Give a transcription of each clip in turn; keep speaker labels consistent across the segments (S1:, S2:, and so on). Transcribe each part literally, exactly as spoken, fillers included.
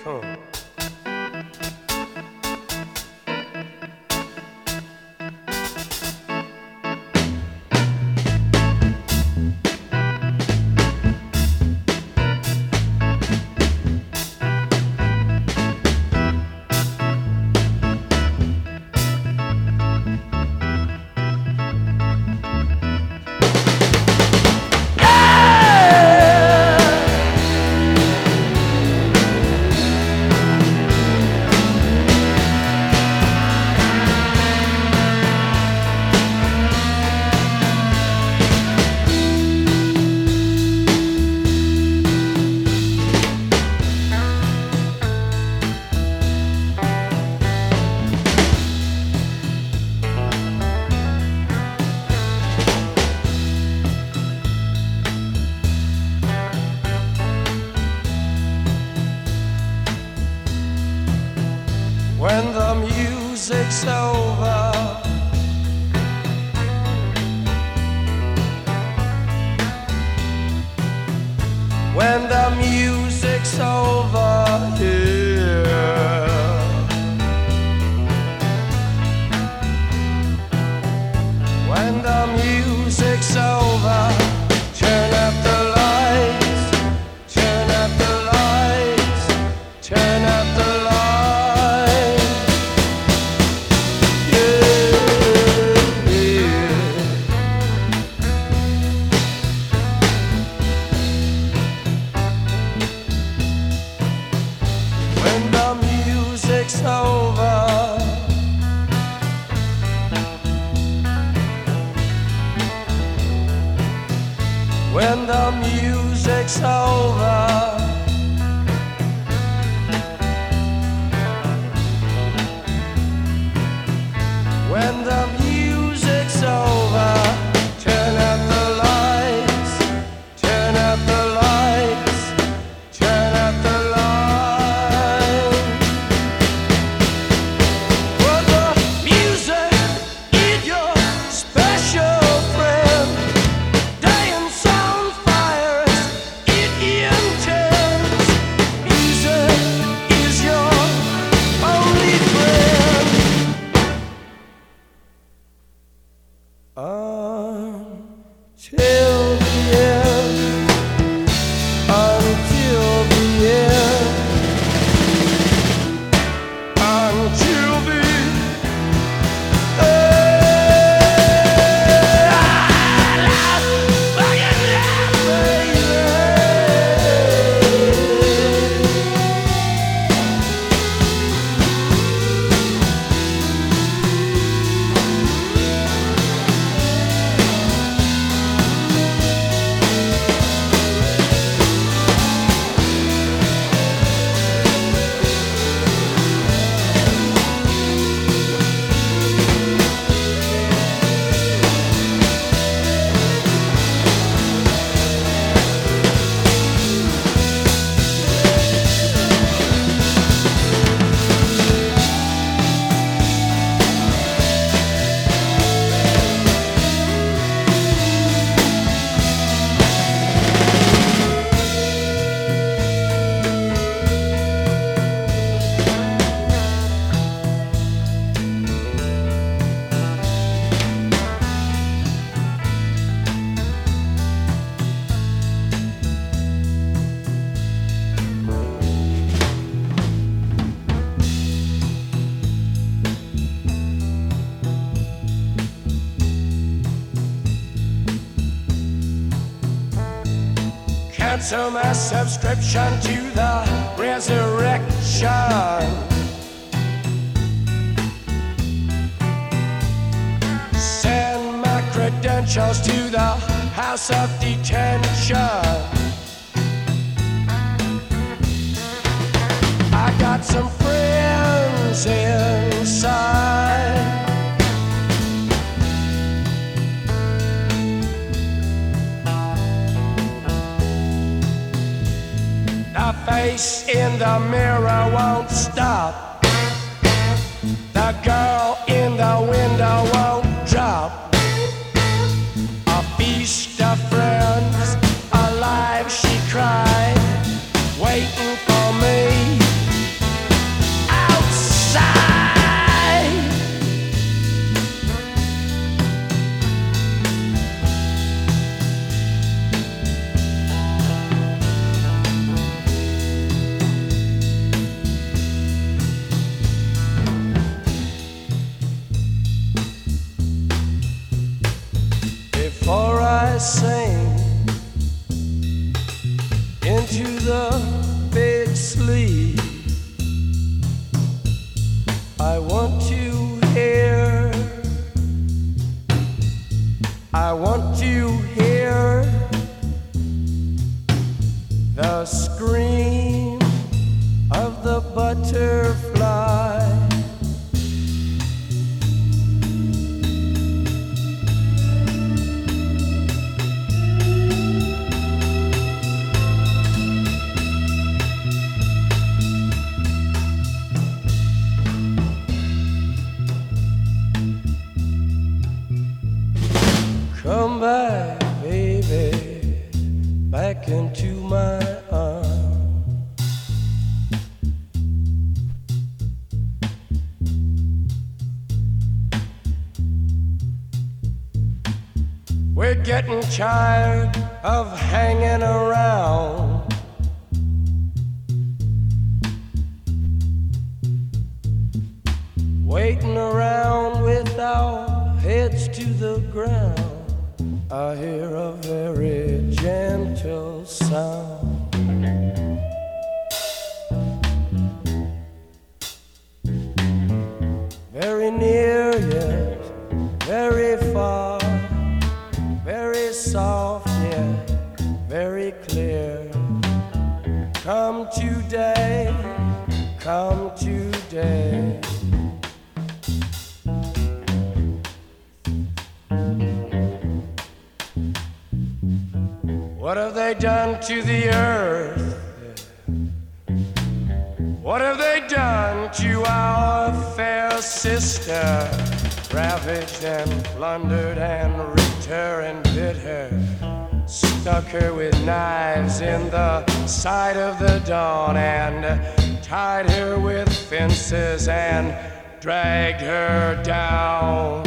S1: Come on. When the music's over, when the music's over here, when the music's over, turn up the lights, turn up the lights, turn up the lights. When the music's over, when the music's over, when the music's over, turn up the lights, turn up the lights, turn up the lights. Put the music in your special friend. Dance on fires in intense. Music is your only friend. Until the end, until the end, until the cancel my subscription to the resurrection. Send my credentials to the house of detention. I got some friends inside. The face in the mirror won't stop. The girl in the window won't drop. A feast of friends, alive she cried, waiting for me. I want to hear, I want to hear the scream of the butterfly. Come back, baby, back into my arms. We're getting tired of hanging around. Waiting around with our heads to the ground. I hear a very gentle sound. Very near yet very far, very soft yet very clear. Come today, come today. What have they done to the earth? What have they done to our fair sister? Ravaged and plundered and ripped her and bit her, stuck her with knives in the side of the dawn, and tied her with fences and dragged her down.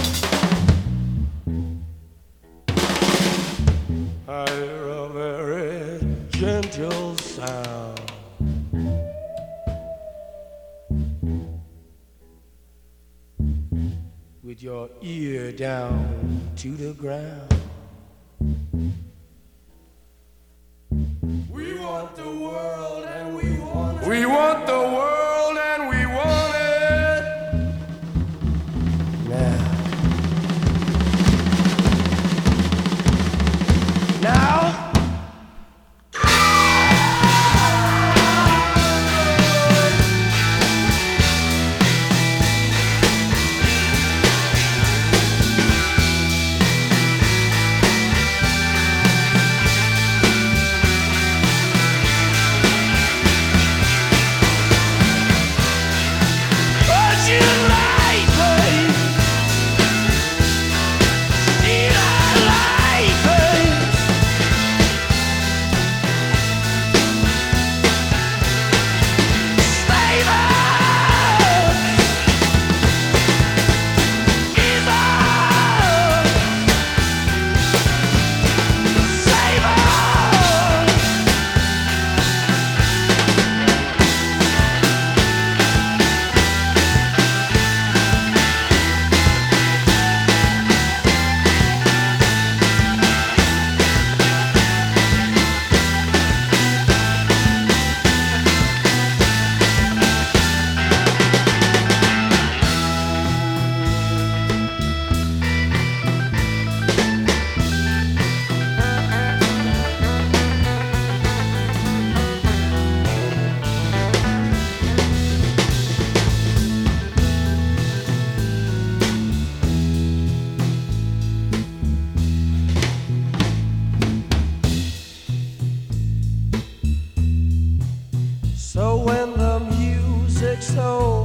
S1: I hear a very gentle sound. With your ear down to the ground. We want the world and we want it. We want the world and we want it now. Now? So when the music's over,